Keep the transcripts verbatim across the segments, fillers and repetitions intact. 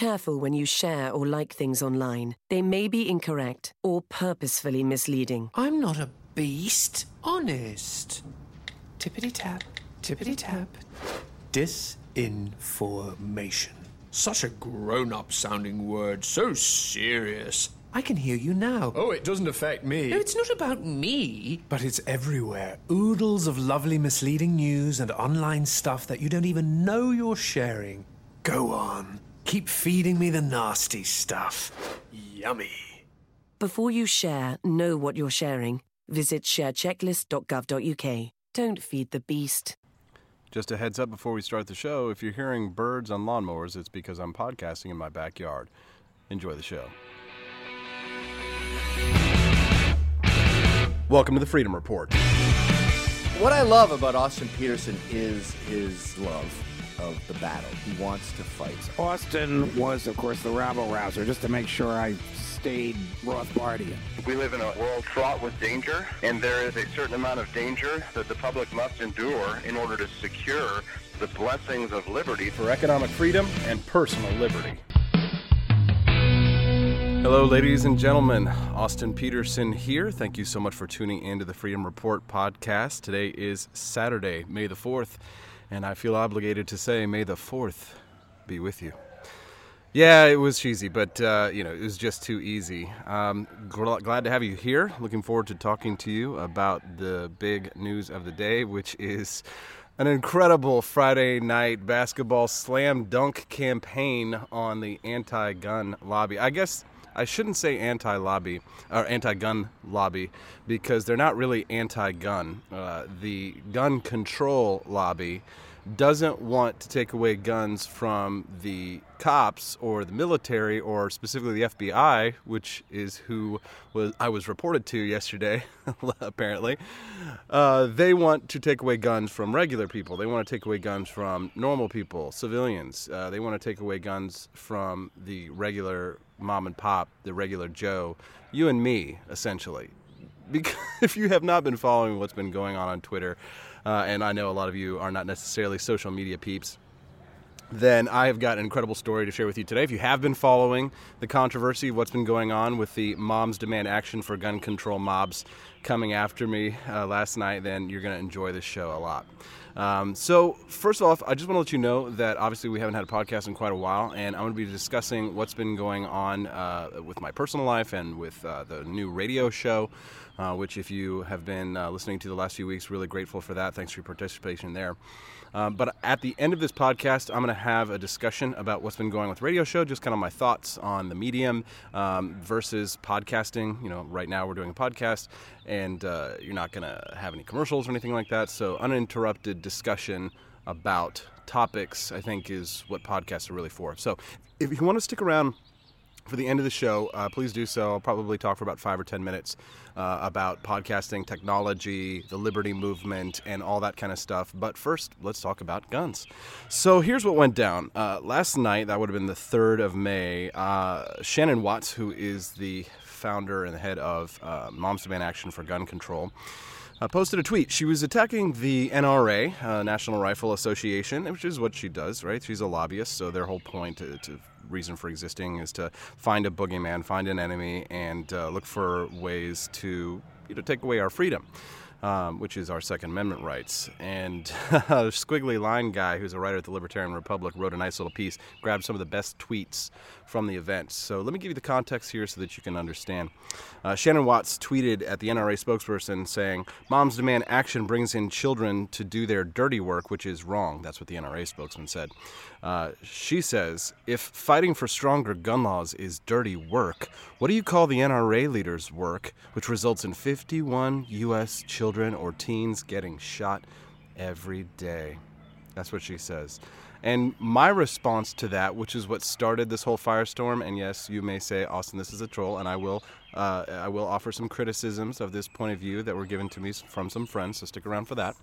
careful when you share or like things online. They may be incorrect or purposefully misleading. I'm not a beast. Honest. Tippity-tap, tippity-tap. Disinformation. Such a grown-up sounding word, so serious. I can hear you now. Oh, it doesn't affect me. No, it's not about me. But it's everywhere. Oodles of lovely misleading news and online stuff that you don't even know you're sharing. Go on. Keep feeding me the nasty stuff. Yummy. Before you share, know what you're sharing. Visit share checklist dot gov dot u k. Don't feed the beast. Just a heads up before we start the show, if you're hearing birds on lawnmowers, it's because I'm podcasting in my backyard. Enjoy the show. Welcome to the Freedom Report. What I love about Austin Peterson is his love of the battle. He wants to fight. Austin was, of course, the rabble-rouser, just to make sure I stayed Rothbardian. We live in a world fraught with danger, and there is a certain amount of danger that the public must endure in order to secure the blessings of liberty. For economic freedom and personal liberty. Hello, ladies and gentlemen. Austin Peterson here. Thank you so much for tuning in to the Freedom Report podcast. Today is Saturday, May the fourth, and I feel obligated to say, May the fourth be with you. Yeah, it was cheesy, but, uh, you know, it was just too easy. Um, gl- glad to have you here. Looking forward to talking to you about the big news of the day, which is an incredible Friday night basketball slam dunk campaign on the anti-gun lobby. I guess I shouldn't say anti-lobby or anti-gun lobby because they're not really anti-gun. Uh, the gun control lobby doesn't want to take away guns from the cops or the military or specifically the F B I, which is who was I was reported to yesterday, apparently. Uh, they want to take away guns from regular people. They want to take away guns from normal people, civilians. Uh, they want to take away guns from the regular mom and pop, the regular Joe, you and me, essentially. Because if you have not been following what's been going on on Twitter, Uh, and I know a lot of you are not necessarily social media peeps, then I have got an incredible story to share with you today. If you have been following the controversy of what's been going on with the Moms Demand Action for Gun Control mobs coming after me uh, last night, then you're going to enjoy this show a lot. Um, so first off, I just want to let you know that obviously we haven't had a podcast in quite a while, and I'm going to be discussing what's been going on uh, with my personal life and with uh, the new radio show, uh, which if you have been uh, listening to the last few weeks, really grateful for that. Thanks for your participation there. Um, but at the end of this podcast, I'm going to have a discussion about what's been going on with radio show, just kind of my thoughts on the medium um, versus podcasting. You know, right now we're doing a podcast, and uh, you're not going to have any commercials or anything like that. So uninterrupted discussion about topics, I think, is what podcasts are really for. So if you want to stick around for the end of the show, uh, please do so. I'll probably talk for about five or ten minutes uh, about podcasting, technology, the liberty movement, and all that kind of stuff. But first, let's talk about guns. So here's what went down. Uh, last night, that would have been the third of May, uh, Shannon Watts, who is the founder and the head of uh, Moms Demand Action for Gun Control, Uh, posted a tweet. She was attacking the N R A, uh, National Rifle Association, which is what she does, right? She's a lobbyist, so their whole point, to, to reason for existing, is to find a boogeyman, find an enemy, and uh, look for ways to, you know, take away our freedom, um, which is our Second Amendment rights. And a squiggly line guy, who's a writer at the Libertarian Republic, wrote a nice little piece, grabbed some of the best tweets from the event. So let me give you the context here so that you can understand. Uh, Shannon Watts tweeted at the N R A spokesperson saying, "Moms Demand Action brings in children to do their dirty work, which is wrong." That's what the N R A spokesman said. Uh, she says, "If fighting for stronger gun laws is dirty work, what do you call the N R A leaders' work, which results in fifty-one U S children or teens getting shot every day?" That's what she says. And my response to that, which is what started this whole firestorm, and yes, you may say, Austin, this is a troll, and I will uh, I will offer some criticisms of this point of view that were given to me from some friends, so stick around for that.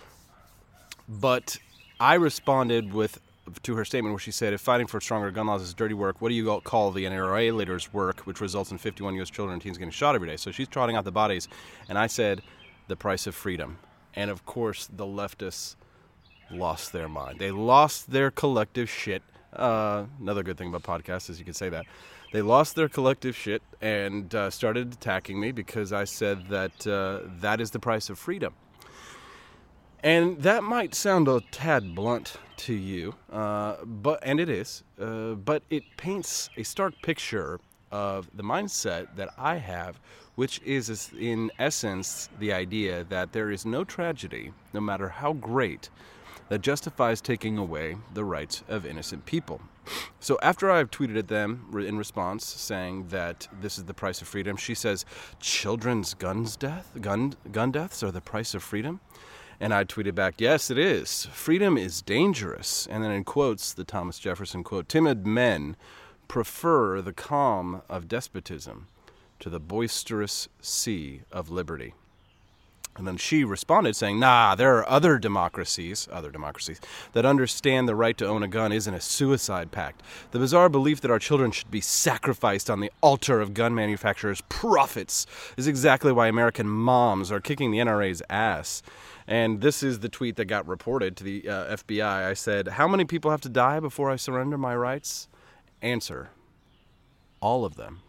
But I responded with to her statement where she said, "If fighting for stronger gun laws is dirty work, what do you call the N R A leaders' work, which results in fifty-one U S children and teens getting shot every day?" So she's trotting out the bodies, and I said, "The price of freedom." And of course, the leftists lost their mind. They lost their collective shit. Uh, another good thing about podcasts is you can say that. They lost their collective shit and uh, started attacking me because I said that uh, that is the price of freedom. And that might sound a tad blunt to you, uh, but and it is, uh, but it paints a stark picture of the mindset that I have, which is in essence the idea that there is no tragedy, no matter how great, that justifies taking away the rights of innocent people. So after I've tweeted at them in response saying that this is the price of freedom, she says, children's guns death, gun, gun deaths are the price of freedom? And I tweeted back, yes, it is. Freedom is dangerous. And then in quotes, the Thomas Jefferson quote, timid men prefer the calm of despotism to the boisterous sea of liberty. And then she responded saying, nah, there are other democracies, other democracies, that understand the right to own a gun isn't a suicide pact. The bizarre belief that our children should be sacrificed on the altar of gun manufacturers' profits is exactly why American moms are kicking the N R A's ass. And this is the tweet that got reported to the uh, F B I. I said, how many people have to die before I surrender my rights? Answer, all of them.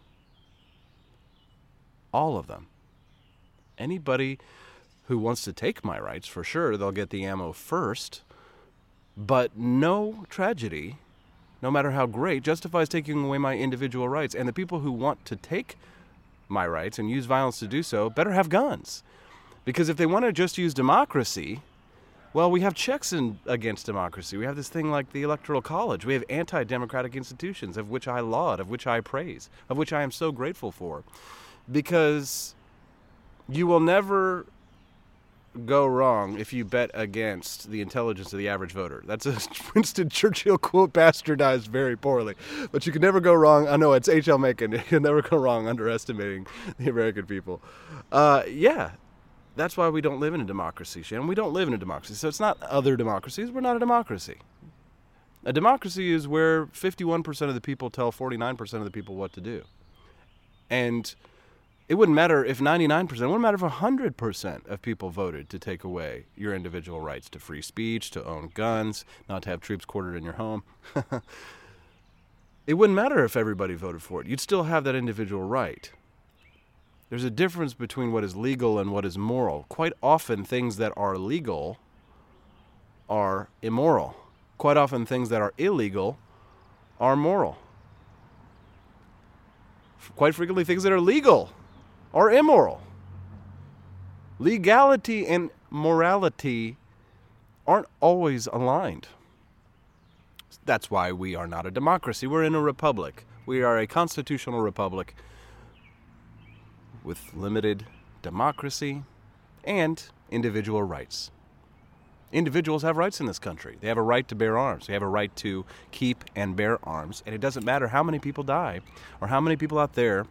All of them. Anybody who wants to take my rights, for sure, they'll get the ammo first. But no tragedy, no matter how great, justifies taking away my individual rights. And the people who want to take my rights and use violence to do so better have guns. Because if they want to just use democracy, well, we have checks in, against democracy. We have this thing like the Electoral College. We have anti-democratic institutions, of which I laud, of which I praise, of which I am so grateful for. Because you will never go wrong if you bet against the intelligence of the average voter. That's a Winston Churchill quote bastardized very poorly. But you can never go wrong. I know it's H L Mencken. You can never go wrong underestimating the American people. Uh, yeah, that's why we don't live in a democracy, Shannon. We don't live in a democracy. So it's not other democracies. We're not a democracy. A democracy is where fifty-one percent of the people tell forty-nine percent of the people what to do. And it wouldn't matter if ninety-nine percent, it wouldn't matter if one hundred percent of people voted to take away your individual rights to free speech, to own guns, not to have troops quartered in your home. It wouldn't matter if everybody voted for it. You'd still have that individual right. There's a difference between what is legal and what is moral. Quite often, things that are legal are immoral. Quite often, things that are illegal are moral. Quite frequently, things that are legal are immoral. Legality and morality aren't always aligned. That's why we are not a democracy. We're in a republic. We are a constitutional republic with limited democracy and individual rights. Individuals have rights in this country. They have a right to bear arms. They have a right to keep and bear arms. And it doesn't matter how many people die or how many people out there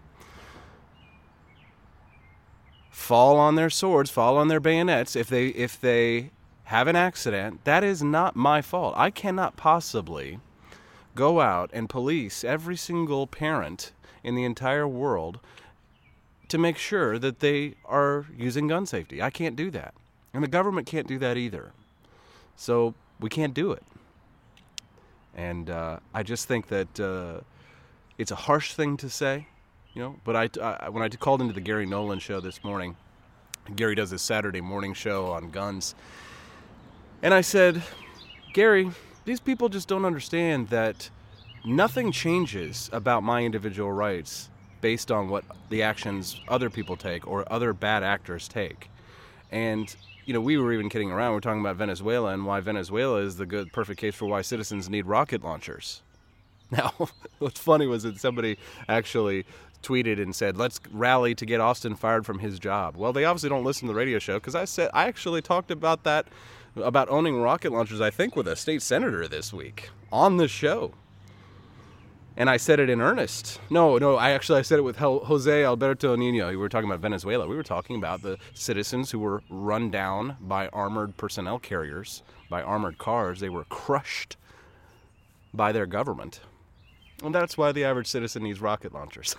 fall on their swords, fall on their bayonets. If they if they have an accident, that is not my fault. I cannot possibly go out and police every single parent in the entire world to make sure that they are using gun safety. I can't do that. And the government can't do that either. So we can't do it. And uh, I just think that uh, it's a harsh thing to say, you know. But I, I, when I called into the Gary Nolan show this morning, Gary does his Saturday morning show on guns, and I said, Gary, these people just don't understand that nothing changes about my individual rights based on what the actions other people take or other bad actors take. And you know, we were even kidding around. We were talking about Venezuela and why Venezuela is the good, perfect case for why citizens need rocket launchers. Now, what's funny was that somebody actually tweeted and said, let's rally to get Austin fired from his job. Well, they obviously don't listen to the radio show because I said I actually talked about that, about owning rocket launchers, I think, with a state senator this week on the show. And I said it in earnest. No, no, I actually I said it with Jose Alberto Nino. We were talking about Venezuela. We were talking about the citizens who were run down by armored personnel carriers, by armored cars. They were crushed by their government. And that's why the average citizen needs rocket launchers.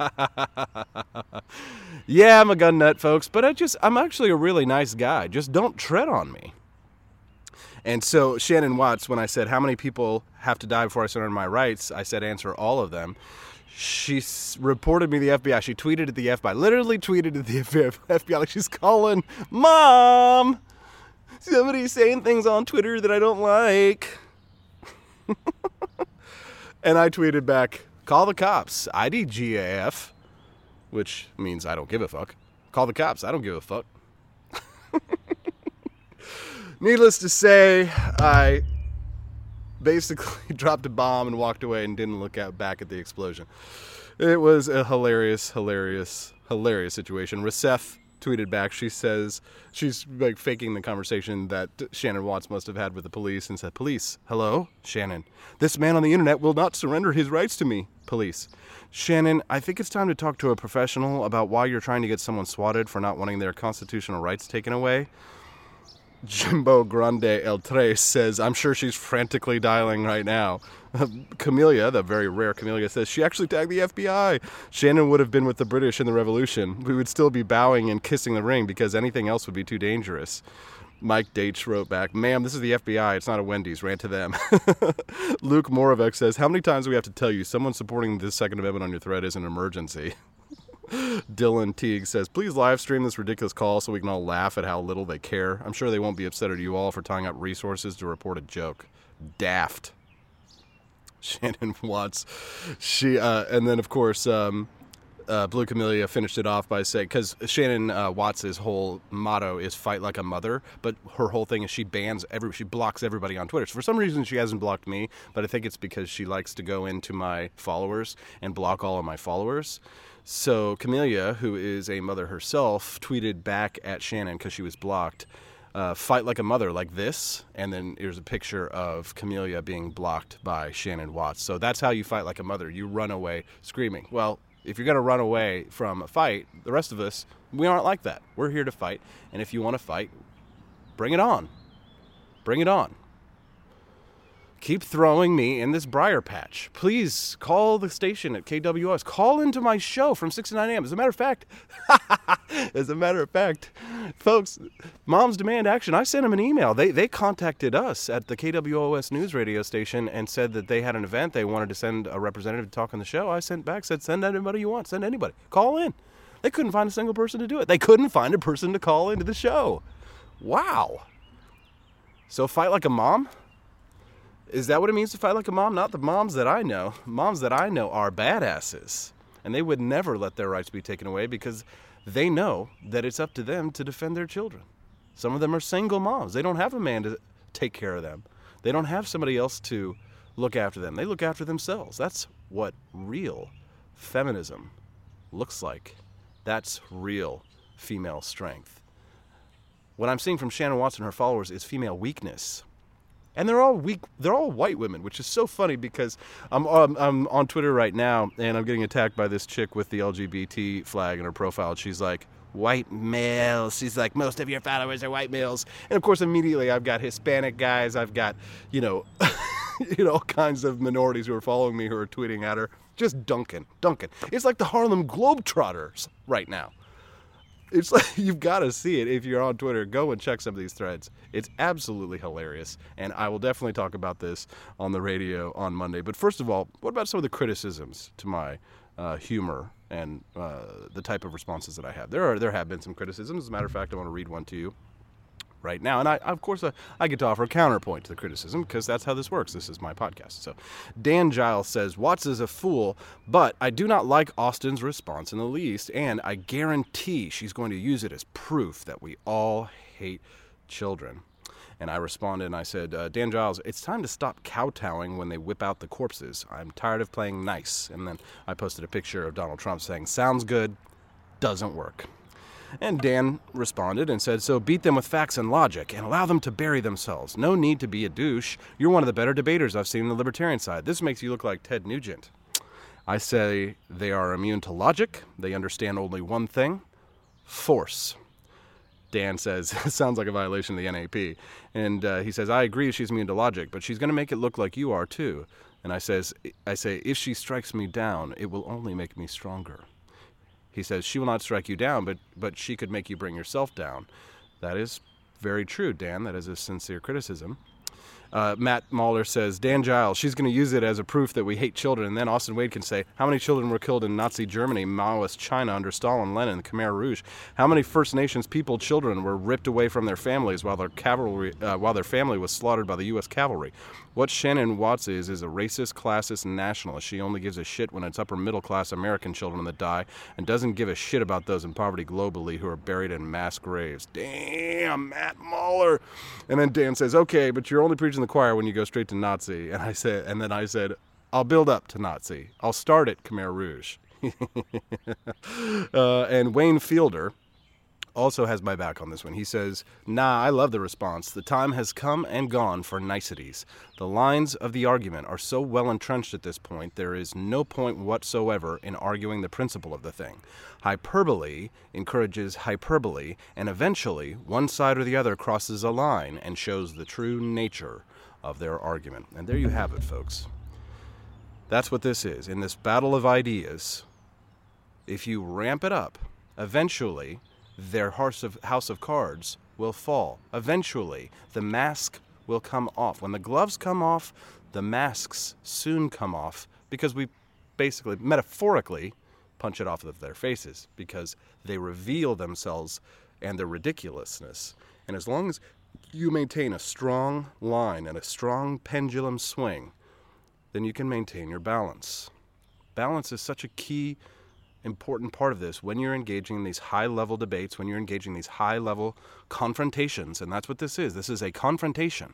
Yeah, I'm a gun nut, folks, but I just I'm actually a really nice guy. Just don't tread on me. And so Shannon Watts, when I said, how many people have to die before I surrender my rights, I said, answer all of them. She s- reported me to the F B I. She tweeted at the F B I, literally tweeted at the F B I like she's calling, Mom, somebody's saying things on Twitter that I don't like. And I tweeted back, call the cops, I D G A F, which means I don't give a fuck. Call the cops, I don't give a fuck. Needless to say, I basically dropped a bomb and walked away and didn't look out back at the explosion. It was a hilarious, hilarious, hilarious situation. Rasef tweeted back. She says she's like faking the conversation that Shannon Watts must have had with the police and said, police, hello, Shannon. This man on the internet will not surrender his rights to me. Police. Shannon, I think it's time to talk to a professional about why you're trying to get someone swatted for not wanting their constitutional rights taken away. Jimbo Grande El Tres says, I'm sure she's frantically dialing right now. Camellia, the very rare Camellia, says, she actually tagged the F B I. Shannon would have been with the British in the Revolution. We would still be bowing and kissing the ring because anything else would be too dangerous. Mike Dates wrote back, ma'am, this is the F B I. It's not a Wendy's. Rant to them. Luke Moravec says, how many times do we have to tell you someone supporting the Second Amendment on your thread is an emergency? Dylan Teague says, please live stream this ridiculous call so we can all laugh at how little they care. I'm sure they won't be upset at you all for tying up resources to report a joke. Daft. Shannon Watts. She, uh, and then, of course, um, uh, Blue Camellia finished it off by saying, because Shannon uh, Watts' whole motto is fight like a mother, but her whole thing is she bans every, she blocks everybody on Twitter. So for some reason, she hasn't blocked me, but I think it's because she likes to go into my followers and block all of my followers. So Camellia, who is a mother herself, tweeted back at Shannon because she was blocked, uh, fight like a mother like this. And then here's a picture of Camellia being blocked by Shannon Watts. So that's how you fight like a mother. You run away screaming. Well, if you're going to run away from a fight, the rest of us, we aren't like that. We're here to fight. And if you want to fight, bring it on. Bring it on. Keep throwing me in this briar patch. Please call the station at K W O S. Call into my show from six to nine a.m. As a matter of fact, as a matter of fact, folks, Moms Demand Action, I sent them an email. They they contacted us at the K W O S news radio station and said that they had an event. They wanted to send a representative to talk on the show. I sent back, said, send anybody you want. Send anybody. Call in. They couldn't find a single person to do it. They couldn't find a person to call into the show. Wow. So fight like a mom? Is that what it means to fight like a mom? Not the moms that I know. Moms that I know are badasses. And they would never let their rights be taken away because they know that it's up to them to defend their children. Some of them are single moms. They don't have a man to take care of them. They don't have somebody else to look after them. They look after themselves. That's what real feminism looks like. That's real female strength. What I'm seeing from Shannon Watts and her followers is female weakness. And they're all weak. They're all white women, which is so funny because I'm um, I'm on Twitter right now and I'm getting attacked by this chick with the L G B T flag in her profile. She's like, white males. She's like, most of your followers are white males. And of course, immediately I've got Hispanic guys. I've got, you know, you know, all kinds of minorities who are following me who are tweeting at her. Just dunking, dunking. It's like the Harlem Globetrotters right now. It's like, you've got to see it if you're on Twitter. Go and check some of these threads. It's absolutely hilarious. And I will definitely talk about this on the radio on Monday. But first of all, what about some of the criticisms to my uh, humor and uh, the type of responses that I have? There are there have been some criticisms. As a matter of fact, I want to read one to you right now. And I, of course, uh, I get to offer a counterpoint to the criticism because that's how this works. This is my podcast. So Dan Giles says, Watts is a fool, but I do not like Austin's response in the least, and I guarantee she's going to use it as proof that we all hate children. And I responded and I said, uh, Dan Giles, it's time to stop kowtowing when they whip out the corpses. I'm tired of playing nice. And then I posted a picture of Donald Trump saying, sounds good, doesn't work. And Dan responded and said, so beat them with facts and logic and allow them to bury themselves. No need to be a douche. You're one of the better debaters I've seen on the libertarian side. This makes you look like Ted Nugent. I say they are immune to logic. They understand only one thing, force. Dan says, sounds like a violation of the N A P. And uh, he says, I agree she's immune to logic, but she's going to make it look like you are too. And I says, I say, if she strikes me down, it will only make me stronger. He says, she will not strike you down, but, but she could make you bring yourself down. That is very true, Dan. That is a sincere criticism. Uh, Matt Mahler says, Dan Giles, she's going to use it as a proof that we hate children. And then Austin Wade can say, how many children were killed in Nazi Germany, Maoist China under Stalin, Lenin, the Khmer Rouge? How many First Nations people, children, were ripped away from their families while their cavalry, uh, while their family was slaughtered by the U S cavalry? What Shannon Watts is, is a racist, classist, and nationalist. She only gives a shit when it's upper middle class American children that die and doesn't give a shit about those in poverty globally who are buried in mass graves. Damn, Matt Mahler. And then Dan says, okay, but you're only preaching the choir when you go straight to Nazi. And I said, and then I said, I'll build up to Nazi. I'll start at Khmer Rouge. uh, and Wayne Fielder also has my back on this one. He says, nah, I love the response. The time has come and gone for niceties. The lines of the argument are so well entrenched at this point, there is no point whatsoever in arguing the principle of the thing. Hyperbole encourages hyperbole, and eventually one side or the other crosses a line and shows the true nature of their argument. And there you have it, folks. That's what this is. In this battle of ideas, if you ramp it up, eventually their house of, house of cards will fall. Eventually, the mask will come off. When the gloves come off, the masks soon come off because we basically, metaphorically, punch it off of their faces because they reveal themselves and their ridiculousness. And as long as you maintain a strong line and a strong pendulum swing, then you can maintain your balance. Balance is such a key important part of this when you're engaging in these high-level debates, when you're engaging in these high-level confrontations, and that's what this is. This is a confrontation.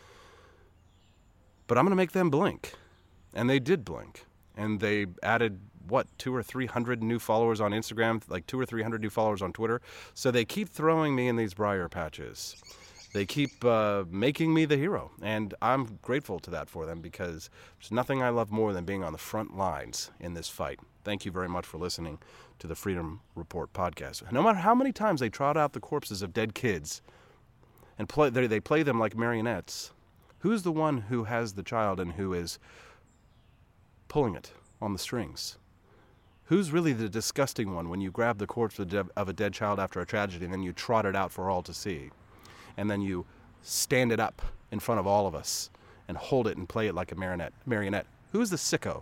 But I'm going to make them blink. And they did blink. And they added, what, two or three hundred new followers on Instagram, like two or three hundred new followers on Twitter. So they keep throwing me in these briar patches. They keep uh, making me the hero, and I'm grateful to that for them because there's nothing I love more than being on the front lines in this fight. Thank you very much for listening to the Freedom Report podcast. No matter how many times they trot out the corpses of dead kids and play, they, they play them like marionettes, who's the one who has the child and who is pulling it on the strings? Who's really the disgusting one when you grab the corpse of, de- of a dead child after a tragedy and then you trot it out for all to see? And then you stand it up in front of all of us and hold it and play it like a marionette. Marionette. Who's the sicko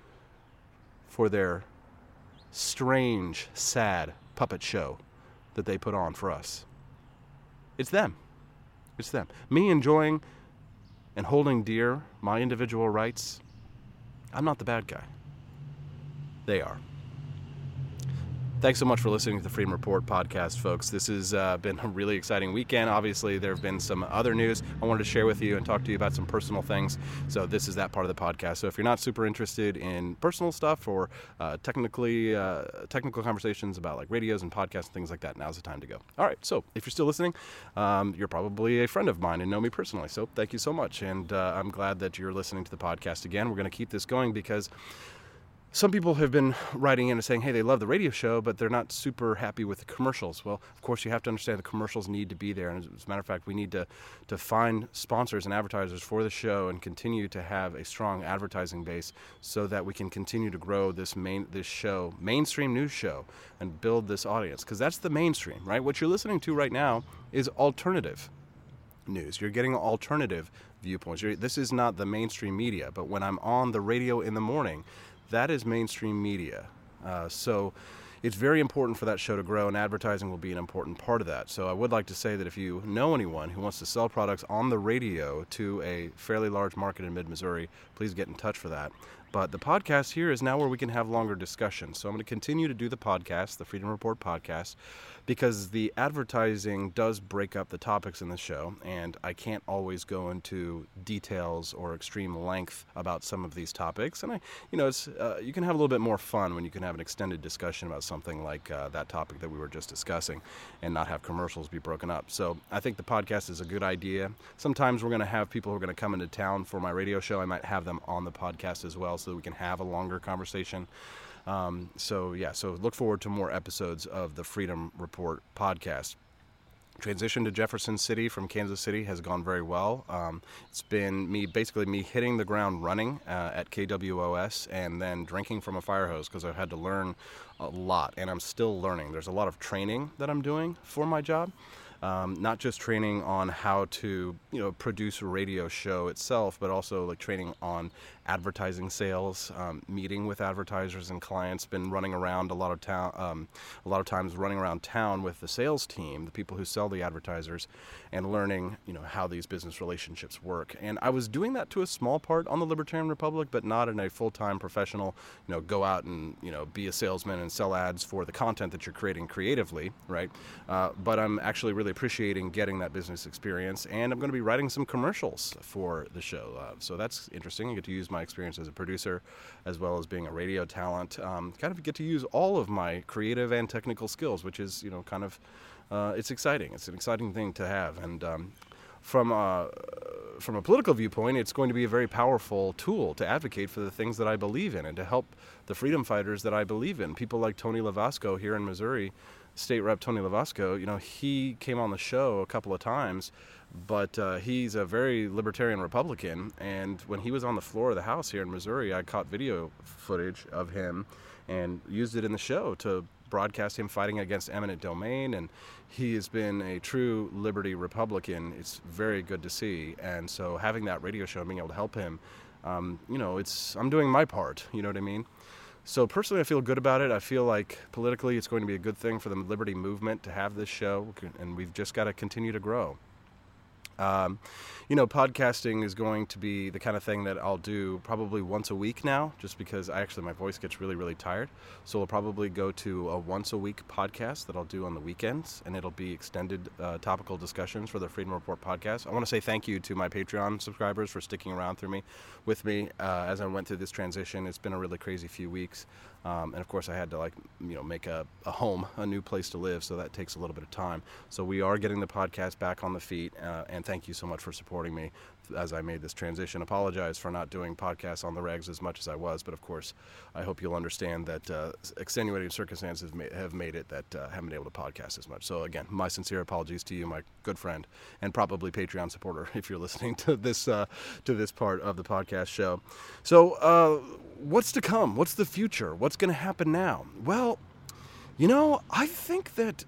for their strange, sad puppet show that they put on for us? It's them. It's them. Me enjoying and holding dear my individual rights, I'm not the bad guy. They are. Thanks so much for listening to the Freedom Report podcast, folks. This has uh, been a really exciting weekend. Obviously, there have been some other news I wanted to share with you and talk to you about some personal things. So this is that part of the podcast. So if you're not super interested in personal stuff or uh, technically uh, technical conversations about like radios and podcasts and things like that, now's the time to go. All right. So if you're still listening, um, you're probably a friend of mine and know me personally. So thank you so much. And uh, I'm glad that you're listening to the podcast again. We're going to keep this going because some people have been writing in and saying, hey, they love the radio show, but they're not super happy with the commercials. Well, of course, you have to understand the commercials need to be there. And as a matter of fact, we need to, to find sponsors and advertisers for the show and continue to have a strong advertising base so that we can continue to grow this main this show, mainstream news show, and build this audience. Because that's the mainstream, right? What you're listening to right now is alternative news. You're getting alternative viewpoints. You're, this is not the mainstream media. But when I'm on the radio in the morning, that is mainstream media. Uh, so it's very important for that show to grow, and advertising will be an important part of that. So I would like to say that if you know anyone who wants to sell products on the radio to a fairly large market in mid-Missouri, please get in touch for that. But the podcast here is now where we can have longer discussions. So I'm going to continue to do the podcast, the Freedom Report podcast, because the advertising does break up the topics in the show, and I can't always go into details or extreme length about some of these topics. And I, you know, it's uh, you can have a little bit more fun when you can have an extended discussion about something like uh, that topic that we were just discussing, and not have commercials be broken up. So I think the podcast is a good idea. Sometimes we're going to have people who are going to come into town for my radio show. I might have them on the podcast as well, so that we can have a longer conversation. Um, so yeah, so look forward to more episodes of the Freedom Report podcast. Transition to Jefferson City from Kansas City has gone very well. Um, it's been me, basically me hitting the ground running uh, at K W O S and then drinking from a fire hose because I've had to learn a lot, and I'm still learning. There's a lot of training that I'm doing for my job. Um, not just training on how to, you know, produce a radio show itself, but also like training on advertising sales, um, meeting with advertisers and clients. Been running around a lot of town, um, a lot of times running around town with the sales team, the people who sell the advertisers, and learning, you know, how these business relationships work. And I was doing that to a small part on the Libertarian Republic, but not in a full-time professional, you know, go out and, you know, be a salesman and sell ads for the content that you're creating creatively, right? Uh, but I'm actually really appreciating getting that business experience, and I'm going to be writing some commercials for the show. Uh, so that's interesting. I get to use my experience as a producer as well as being a radio talent. Um, kind of get to use all of my creative and technical skills, which is, you know, kind of, uh, it's exciting. It's an exciting thing to have. And um, from a, from a political viewpoint, it's going to be a very powerful tool to advocate for the things that I believe in and to help the freedom fighters that I believe in. People like Tony Lavasco here in Missouri, State Rep Tony Lavasco, you know, he came on the show a couple of times, but uh, he's a very libertarian Republican, and when he was on the floor of the House here in Missouri, I caught video footage of him and used it in the show to broadcast him fighting against eminent domain, and he has been a true liberty Republican. It's very good to see, and so having that radio show and being able to help him, um, you know, it's I'm doing my part, you know what I mean? So personally, I feel good about it. I feel like politically it's going to be a good thing for the liberty movement to have this show, and we've just got to continue to grow. Um, you know, podcasting is going to be the kind of thing that I'll do probably once a week now, just because I actually, my voice gets really, really tired. So we'll probably go to a once a week podcast that I'll do on the weekends, and it'll be extended uh, topical discussions for the Freedom Report podcast. I want to say thank you to my Patreon subscribers for sticking around through me, with me uh, as I went through this transition. It's been a really crazy few weeks. Um, and of course I had to like, you know, make a, a home, a new place to live. So that takes a little bit of time. So we are getting the podcast back on the feet. Uh, and thank you so much for supporting me as I made this transition. Apologize for not doing podcasts on the regs as much as I was. But of course, I hope you'll understand that uh, extenuating circumstances may, have made it that uh, I haven't been able to podcast as much. So again, my sincere apologies to you, my good friend, and probably Patreon supporter if you're listening to this, uh, to this part of the podcast show. So, uh, what's to come? What's the future? What's going to happen now? Well, you know, I think that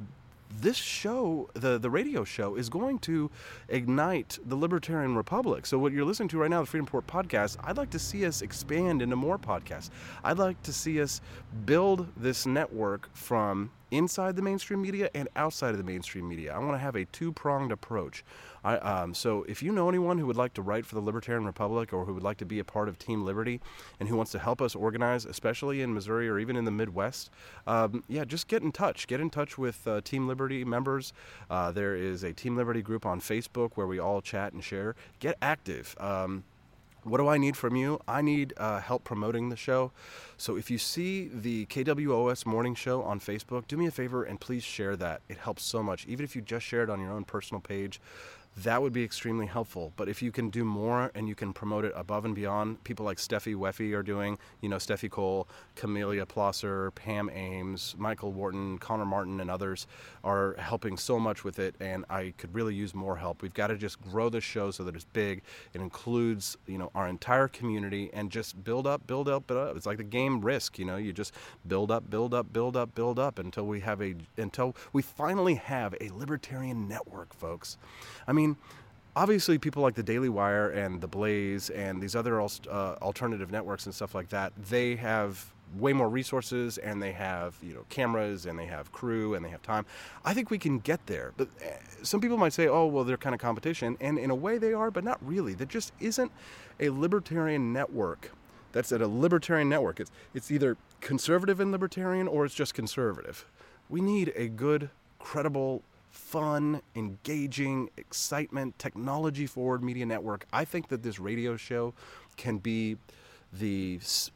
this show, the, the radio show, is going to ignite the Libertarian Republic. So what you're listening to right now, the Freedom Report podcast, I'd like to see us expand into more podcasts. I'd like to see us build this network from inside the mainstream media and outside of the mainstream media. I want to have a two-pronged approach. I, um, so if you know anyone who would like to write for the Libertarian Republic or who would like to be a part of Team Liberty and who wants to help us organize, especially in Missouri or even in the Midwest, um, yeah, just get in touch. Get in touch with uh, Team Liberty members. Uh, there is a Team Liberty group on Facebook where we all chat and share. Get active. Um, What do I need from you? I need uh, help promoting the show. So if you see the K W O S morning show on Facebook, do me a favor and please share that. It helps so much. Even if you just share it on your own personal page, that would be extremely helpful. But if you can do more and you can promote it above and beyond, people like Steffi Weffy are doing, you know, Steffi Cole, Camelia Plosser, Pam Ames, Michael Wharton, Connor Martin, and others are helping so much with it, and I could really use more help. We've got to just grow this show so that it's big. It includes, you know, our entire community, and just build up, build up, build up. It's like the game Risk, you know, you just build up, build up, build up, build up until we have a, until we finally have a libertarian network, folks. I mean, obviously, people like the Daily Wire and the Blaze and these other uh, alternative networks and stuff like that, they have way more resources, and they have, you know, cameras, and they have crew, and they have time. I think we can get there. But uh, some people might say, oh, well, they're kind of competition. And in a way they are, but not really. There just isn't a libertarian network that's at a libertarian network. It's, it's either conservative and libertarian, or it's just conservative. We need a good, credible, fun, engaging, excitement, technology-forward media network. I think that this radio show can be the s-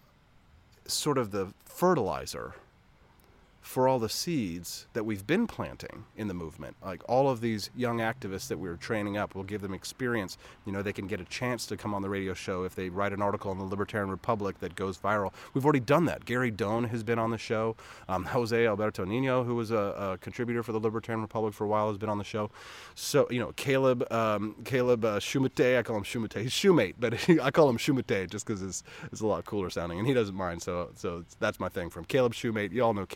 sort of the fertilizer for all the seeds that we've been planting in the movement. Like all of these young activists that we're training up, we'll give them experience. You know, they can get a chance to come on the radio show if they write an article in the Libertarian Republic that goes viral. We've already done that. Gary Doan has been on the show. Um, Jose Alberto Nino, who was a, a contributor for the Libertarian Republic for a while, has been on the show. So, you know, Caleb, um, Caleb uh, Shumate, I call him Shumate. He's Shumate, but he, I call him Shumate just because it's, it's a lot cooler sounding, and he doesn't mind. So, so that's my thing. From Caleb Shumate, you all know Caleb, Freedom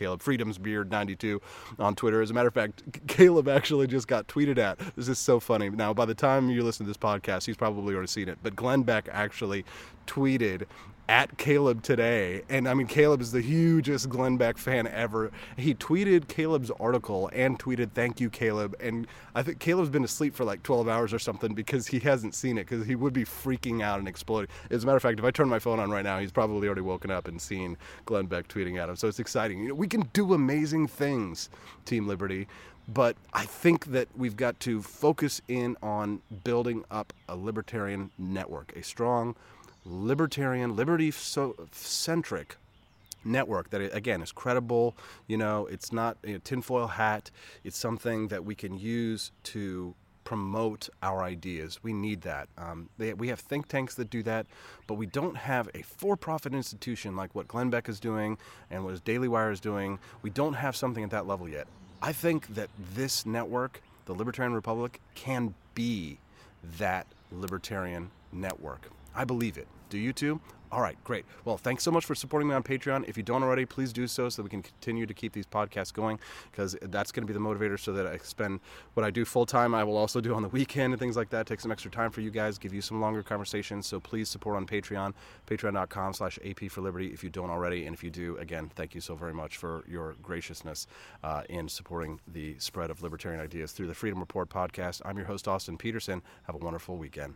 freedomsbeard ninety-two on Twitter. As a matter of fact, Caleb actually just got tweeted at. This is so funny. Now, by the time you listen to this podcast, he's probably already seen it. But Glenn Beck actually tweeted at Caleb today, and I mean, Caleb is the hugest Glenn Beck fan ever. He tweeted Caleb's article and tweeted, "Thank you, Caleb." And I think Caleb's been asleep for like twelve hours or something because he hasn't seen it, because he would be freaking out and exploding. As a matter of fact, if I turn my phone on right now, he's probably already woken up and seen Glenn Beck tweeting at him. So it's exciting. You know, we can do amazing things, Team Liberty. But I think that we've got to focus in on building up a libertarian network, a strong libertarian, liberty-centric network that, again, is credible. You know, it's not a tinfoil hat. It's something that we can use to promote our ideas. We need that. Um, they, we have think tanks that do that, but we don't have a for-profit institution like what Glenn Beck is doing and what Daily Wire is doing. We don't have something at that level yet. I think that this network, the Libertarian Republic, can be that libertarian network. I believe it. Do you too? All right, great. Well, thanks so much for supporting me on Patreon. If you don't already, please do so so that we can continue to keep these podcasts going, because that's going to be the motivator so that I spend what I do full-time. I will also do on the weekend and things like that. Take some extra time for you guys, give you some longer conversations. So please support on Patreon, patreon.com slash AP for Liberty if you don't already. And if you do, again, thank you so very much for your graciousness uh, in supporting the spread of libertarian ideas through the Freedom Report podcast. I'm your host, Austin Peterson. Have a wonderful weekend.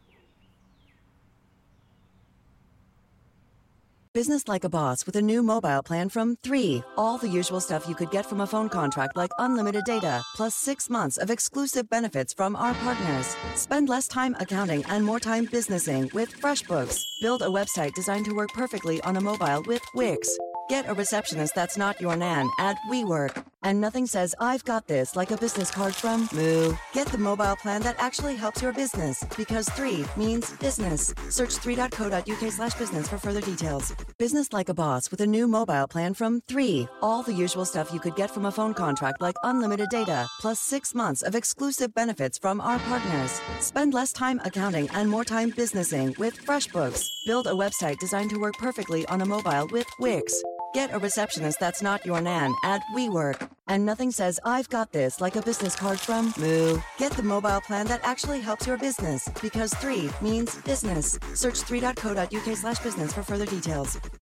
Business like a boss with a new mobile plan from three. All the usual stuff you could get from a phone contract, like unlimited data, plus six months of exclusive benefits from our partners. Spend less time accounting and more time businessing with FreshBooks. Build a website designed to work perfectly on a mobile with Wix. Get a receptionist that's not your nan at WeWork. And nothing says I've got this like a business card from Moo. Get the mobile plan that actually helps your business, because three means business. Search three.co.uk slash business for further details. Business like a boss with a new mobile plan from three. All the usual stuff you could get from a phone contract, like unlimited data, plus six months of exclusive benefits from our partners. Spend less time accounting and more time businessing with FreshBooks. Build a website designed to work perfectly on a mobile with Wix. Get a receptionist that's not your nan at WeWork. And nothing says I've got this like a business card from Moo. Get the mobile plan that actually helps your business, because three means business. Search three.co.uk slash business for further details.